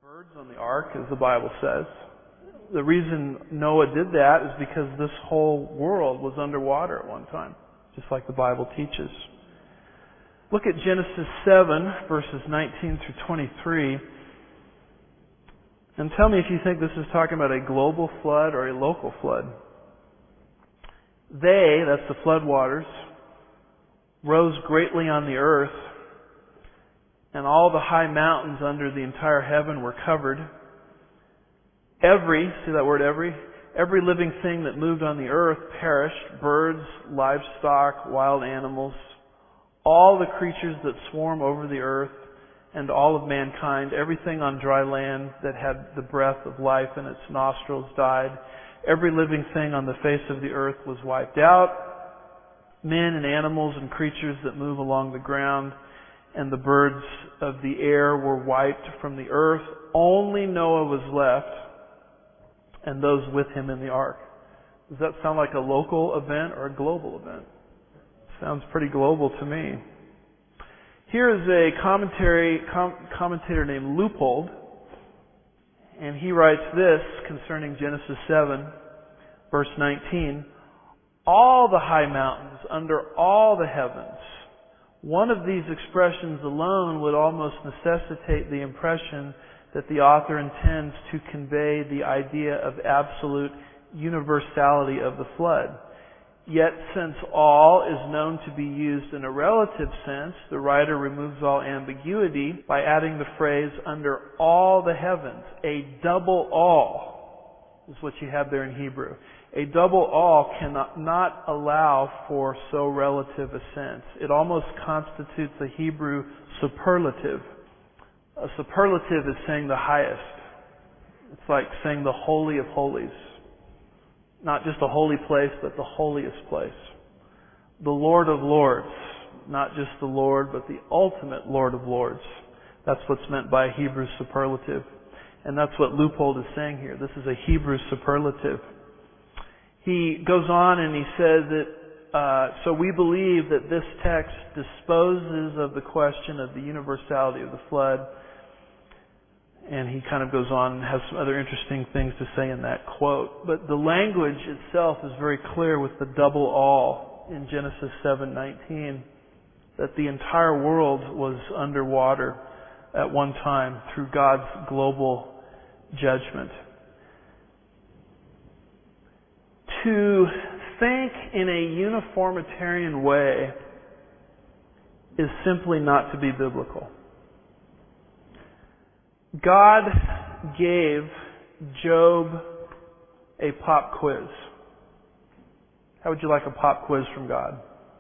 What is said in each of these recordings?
birds on the ark, as the Bible says. The reason Noah did that is because this whole world was underwater at one time, just like the Bible teaches. Look at Genesis 7, verses 19 through 23, and tell me if you think this is talking about a global flood or a local flood. They, that's the flood waters, rose greatly on the earth, and all the high mountains under the entire heaven were covered. See that word every living thing that moved on the earth perished, birds, livestock, wild animals, all the creatures that swarm over the earth, and all of mankind, everything on dry land that had the breath of life in its nostrils died. Every living thing on the face of the earth was wiped out. Men and animals and creatures that move along the ground and the birds of the air were wiped from the earth. Only Noah was left and those with him in the ark. Does that sound like a local event or a global event? Sounds pretty global to me. Here is a commentator named Leupold, and he writes this concerning Genesis 7, verse 19. All the high mountains under all the heavens. One of these expressions alone would almost necessitate the impression that the author intends to convey the idea of absolute universality of the flood. Yet, since all is known to be used in a relative sense, the writer removes all ambiguity by adding the phrase, under all the heavens. A double all is what you have there in Hebrew. A double all cannot not allow for so relative a sense. It almost constitutes a Hebrew superlative. A superlative is saying the highest. It's like saying the Holy of Holies. Not just a holy place, but the holiest place. The Lord of Lords. Not just the Lord, but the ultimate Lord of Lords. That's what's meant by a Hebrew superlative. And that's what Leupold is saying here. This is a Hebrew superlative. He goes on and he says that, so we believe that this text disposes of the question of the universality of the flood. And he kind of goes on and has some other interesting things to say in that quote. But the language itself is very clear with the double all in Genesis 7:19, that the entire world was underwater at one time through God's global judgment. To think in a uniformitarian way is simply not to be biblical. God gave Job a pop quiz. How would you like a pop quiz from God?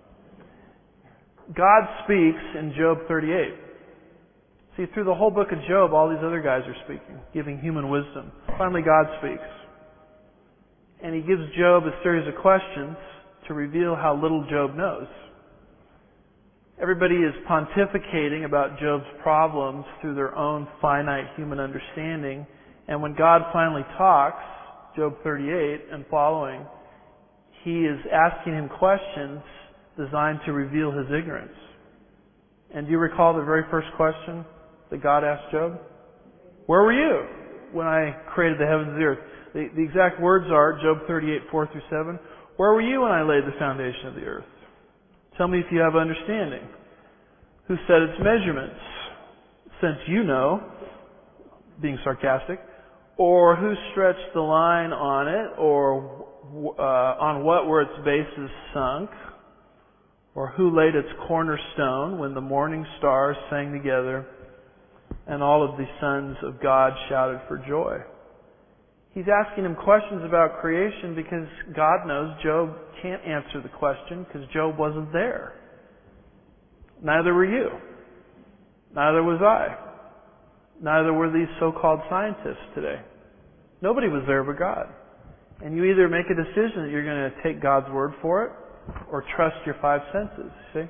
God speaks in Job 38. See, through the whole book of Job, all these other guys are speaking, giving human wisdom. Finally, God speaks. And he gives Job a series of questions to reveal how little Job knows. Everybody is pontificating about Job's problems through their own finite human understanding. And when God finally talks, Job 38 and following, he is asking him questions designed to reveal his ignorance. And do you recall the very first question that God asked Job? Where were you when I created the heavens and the earth? The exact words are, Job 38, 4 through 7, where were you when I laid the foundation of the earth? Tell me if you have understanding. Who set its measurements? Since you know, being sarcastic, or who stretched the line on it, or on what were its bases sunk, or who laid its cornerstone when the morning stars sang together and all of the sons of God shouted for joy? He's asking him questions about creation because God knows Job can't answer the question because Job wasn't there. Neither were you. Neither was I. Neither were these so-called scientists today. Nobody was there but God. And you either make a decision that you're going to take God's word for it or trust your five senses, see?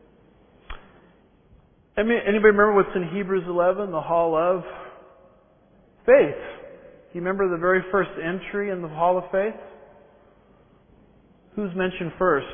Anybody remember what's in Hebrews 11, the Hall of Faith? Do you remember the very first entry in the Hall of Faith? Who's mentioned first?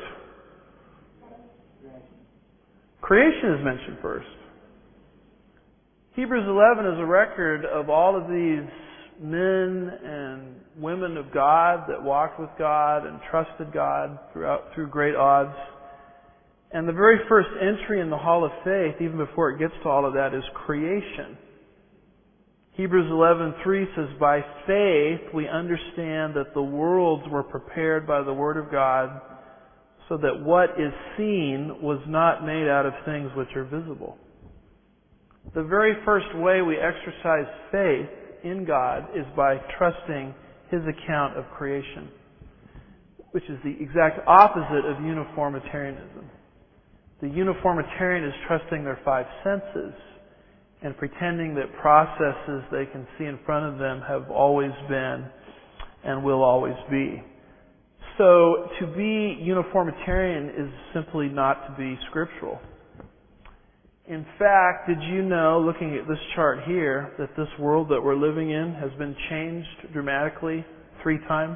Creation is mentioned first. Hebrews 11 is a record of all of these men and women of God that walked with God and trusted God through great odds. And the very first entry in the Hall of Faith, even before it gets to all of that, is creation. Hebrews 11:3 says, "By faith we understand that the worlds were prepared by the Word of God, so that what is seen was not made out of things which are visible." The very first way we exercise faith in God is by trusting His account of creation, which is the exact opposite of uniformitarianism. The uniformitarian is trusting their five senses and pretending that processes they can see in front of them have always been and will always be. So to be uniformitarian is simply not to be scriptural. In fact, did you know, looking at this chart here, that this world that we're living in has been changed dramatically 3 times?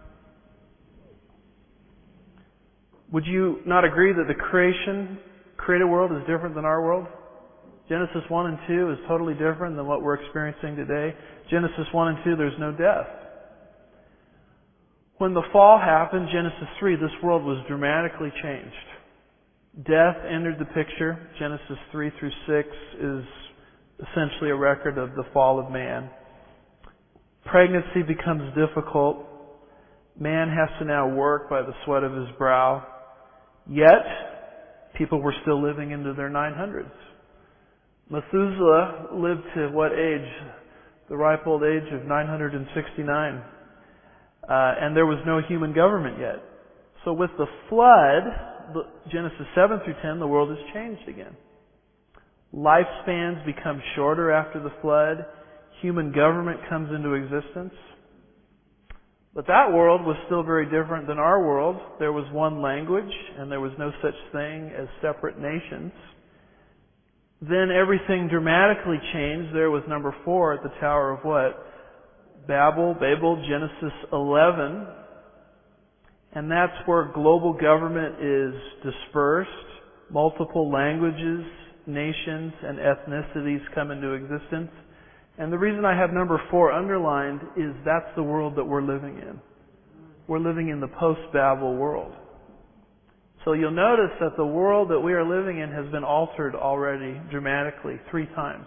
Would you not agree that the created world is different than our world? Genesis 1 and 2 is totally different than what we're experiencing today. Genesis 1 and 2, there's no death. When the fall happened, Genesis 3, this world was dramatically changed. Death entered the picture. Genesis 3 through 6 is essentially a record of the fall of man. Pregnancy becomes difficult. Man has to now work by the sweat of his brow. Yet, people were still living into their 900s. Methuselah lived to what age? The ripe old age of 969. And there was no human government yet. So with the flood, Genesis 7 through 10, the world has changed again. Lifespans become shorter after the flood. Human government comes into existence. But that world was still very different than our world. There was one language, and there was no such thing as separate nations. Then everything dramatically changed. There was number 4 at the Tower of what? Babel, Genesis 11. And that's where global government is dispersed. Multiple languages, nations, and ethnicities come into existence. And the reason I have number 4 underlined is that's the world that we're living in. We're living in the post-Babel world. So you'll notice that the world that we are living in has been altered already dramatically 3 times.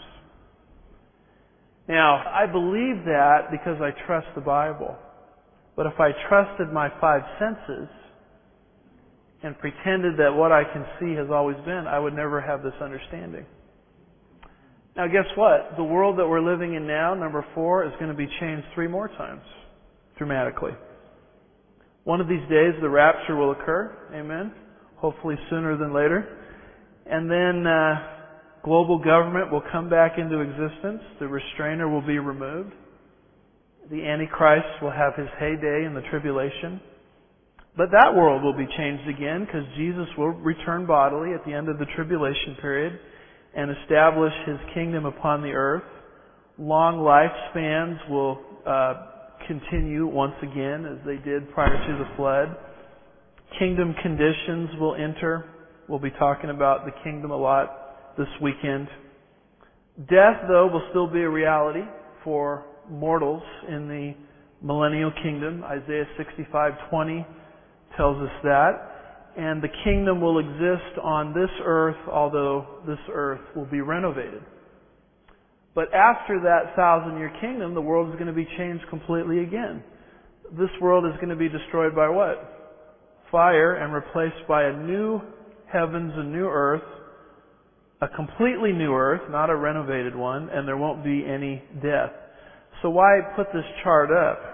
Now, I believe that because I trust the Bible. But if I trusted my 5 senses and pretended that what I can see has always been, I would never have this understanding. Now guess what? The world that we're living in now, number 4, is going to be changed 3 more times, dramatically. One of these days the rapture will occur, amen? Hopefully sooner than later. And then global government will come back into existence. The restrainer will be removed. The Antichrist will have his heyday in the tribulation. But that world will be changed again because Jesus will return bodily at the end of the tribulation period and establish His kingdom upon the earth. Long lifespans will continue once again as they did prior to the flood. Kingdom conditions will enter. We'll be talking about the kingdom a lot this weekend. Death, though, will still be a reality for mortals in the millennial kingdom. Isaiah 65:20 tells us that. And the kingdom will exist on this earth, although this earth will be renovated. But after that 1,000-year kingdom, the world is going to be changed completely again. This world is going to be destroyed by what? Fire, and replaced by a new heavens and new earth, a completely new earth, not a renovated one, and there won't be any death. So why put this chart up?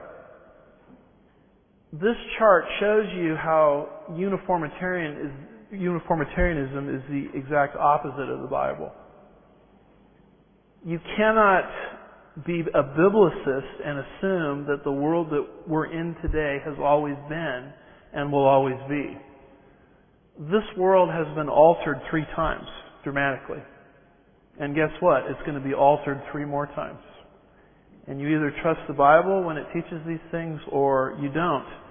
This chart shows you how uniformitarianism is the exact opposite of the Bible. You cannot be a biblicist and assume that the world that we're in today has always been and will always be. This world has been altered 3 times, dramatically. And guess what? It's going to be altered 3 more times. And you either trust the Bible when it teaches these things or you don't.